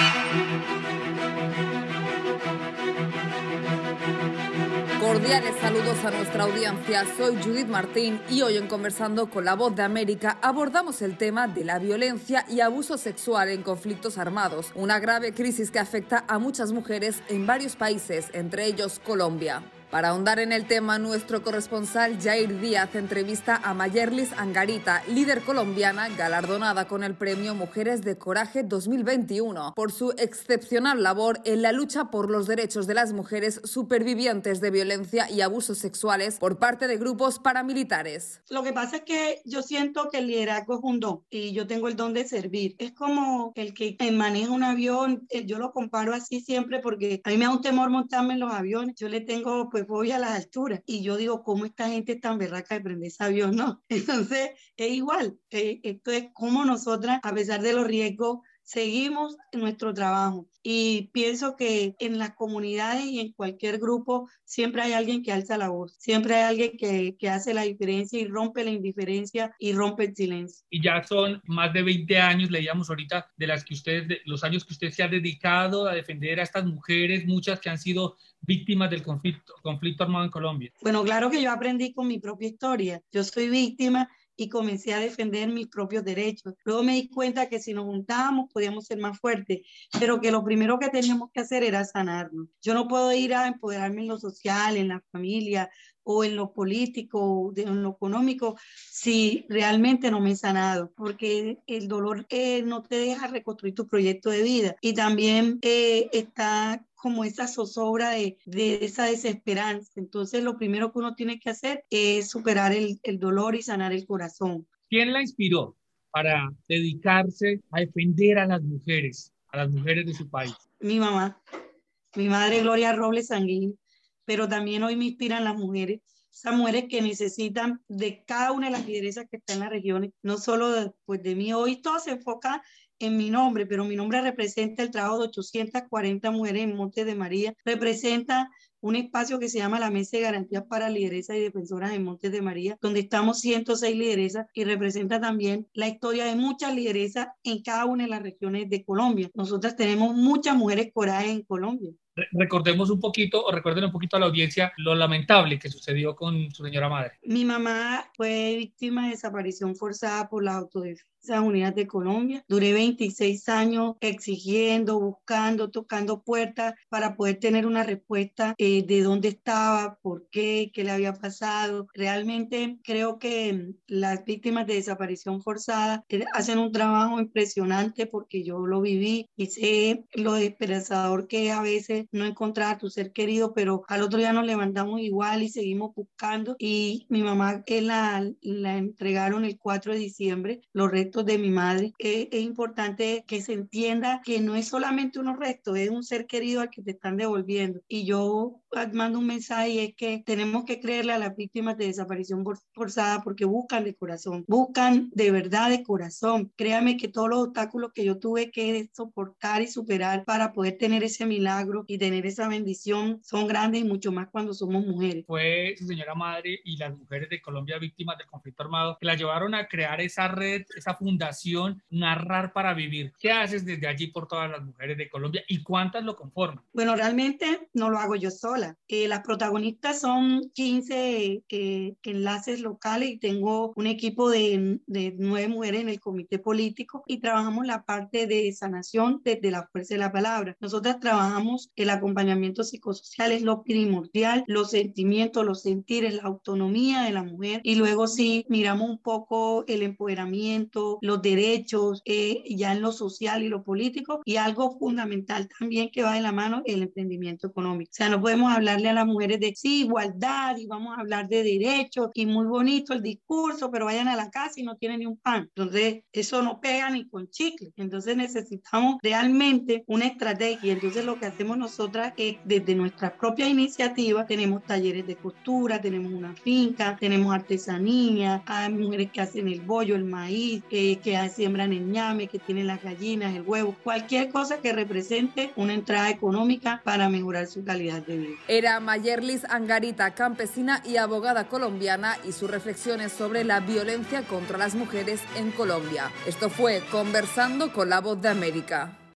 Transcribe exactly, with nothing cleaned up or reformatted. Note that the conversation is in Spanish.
Cordiales saludos a nuestra audiencia, soy Judith Martín y hoy en Conversando con la Voz de América abordamos el tema de la violencia y abuso sexual en conflictos armados, una grave crisis que afecta a muchas mujeres en varios países, entre ellos Colombia. Para ahondar en el tema, nuestro corresponsal Jair Díaz entrevista a Mayerlis Angarita, líder colombiana galardonada con el premio Mujeres de Coraje dos mil veintiuno, por su excepcional labor en la lucha por los derechos de las mujeres supervivientes de violencia y abusos sexuales por parte de grupos paramilitares. Lo que pasa es que yo siento que el liderazgo es un don y yo tengo el don de servir. Es como el que maneja un avión, yo lo comparo así siempre porque a mí me da un temor montarme en los aviones. Yo le tengo pues voy a las alturas y yo digo, ¿cómo esta gente es tan berraca de prender ese avión? No, entonces es igual, eh, esto es como nosotras, a pesar de los riesgos, seguimos en nuestro trabajo y pienso que en las comunidades y en cualquier grupo siempre hay alguien que alza la voz, siempre hay alguien que, que hace la diferencia y rompe la indiferencia y rompe el silencio. Y ya son más de veinte años, leíamos ahorita, de las que usted, de los años que usted se ha dedicado a defender a estas mujeres, muchas que han sido víctimas del conflicto, conflicto armado en Colombia. Bueno, claro que yo aprendí con mi propia historia, yo soy víctima y comencé a defender mis propios derechos. Luego me di cuenta que si nos juntábamos podíamos ser más fuertes, pero que lo primero que teníamos que hacer era sanarnos. Yo no puedo ir a empoderarme en lo social, en la familia o en lo político, en lo económico, si realmente no me he sanado, porque el dolor eh, no te deja reconstruir tu proyecto de vida. Y también eh, está como esa zozobra de, de esa desesperanza. Entonces lo primero que uno tiene que hacer es superar el, el dolor y sanar el corazón. ¿Quién la inspiró para dedicarse a defender a las mujeres, a las mujeres de su país? Mi mamá, mi madre Gloria Robles Sanguín, pero también hoy me inspiran las mujeres, esas mujeres que necesitan de cada una de las lideresas que están en las regiones, no solo de, pues de mí. Hoy todo se enfoca en mi nombre, pero mi nombre representa el trabajo de ochocientas cuarenta mujeres en Montes de María, representa un espacio que se llama la Mesa de Garantías para Lideresas y Defensoras en Montes de María, donde estamos ciento seis lideresas y representa también la historia de muchas lideresas en cada una de las regiones de Colombia. Nosotras tenemos muchas mujeres coraje en Colombia. Recordemos un poquito, o recuerden un poquito a la audiencia lo lamentable que sucedió con su señora madre. Mi mamá fue víctima de desaparición forzada por las Autodefensas Unidas de Colombia. Duré veintiséis años exigiendo, buscando, tocando puertas para poder tener una respuesta eh, de dónde estaba, por qué, qué le había pasado. Realmente creo que las víctimas de desaparición forzada eh, hacen un trabajo impresionante porque yo lo viví y sé lo desesperador que es a veces no encontrar a tu ser querido, pero al otro día nos levantamos igual y seguimos buscando. Y mi mamá eh, la, la entregaron el cuatro de diciembre, los restos de mi madre. Eh, es importante que se entienda que no es solamente unos restos, es un ser querido al que te están devolviendo. Y yo mando un mensaje y es que tenemos que creerle a las víctimas de desaparición forzada porque buscan de corazón, buscan de verdad de corazón. Créame que todos los obstáculos que yo tuve que soportar y superar para poder tener ese milagro y tener esa bendición son grandes y mucho más cuando somos mujeres. Fue su señora madre y las mujeres de Colombia víctimas del conflicto armado que la llevaron a crear esa red, esa fundación Narrar para Vivir. ¿Qué haces desde allí por todas las mujeres de Colombia y cuántas lo conforman? Bueno, realmente no lo hago yo sola. Eh, las protagonistas son quince eh, enlaces locales y tengo un equipo de, de nueve mujeres en el comité político y trabajamos la parte de sanación desde la fuerza de la palabra. Nosotras trabajamos el acompañamiento psicosocial, es lo primordial, los sentimientos, los sentires, la autonomía de la mujer y luego sí miramos un poco el empoderamiento, los derechos, eh, ya en lo social y lo político, y algo fundamental también que va de la mano, el emprendimiento económico. O sea, no podemos hablarle a las mujeres de sí, igualdad y vamos a hablar de derechos y muy bonito el discurso, pero vayan a la casa y no tienen ni un pan. Entonces, eso no pega ni con chicle. Entonces, necesitamos realmente una estrategia. Entonces, lo que hacemos nosotras es desde nuestras propias iniciativas, tenemos talleres de costura, tenemos una finca, tenemos artesanía, hay mujeres que hacen el bollo, el maíz, eh, que siembran el ñame, que tienen las gallinas, el huevo, cualquier cosa que represente una entrada económica para mejorar su calidad de vida. Era Mayerlis Angarita, campesina y abogada colombiana, y sus reflexiones sobre la violencia contra las mujeres en Colombia. Esto fue Conversando con la Voz de América.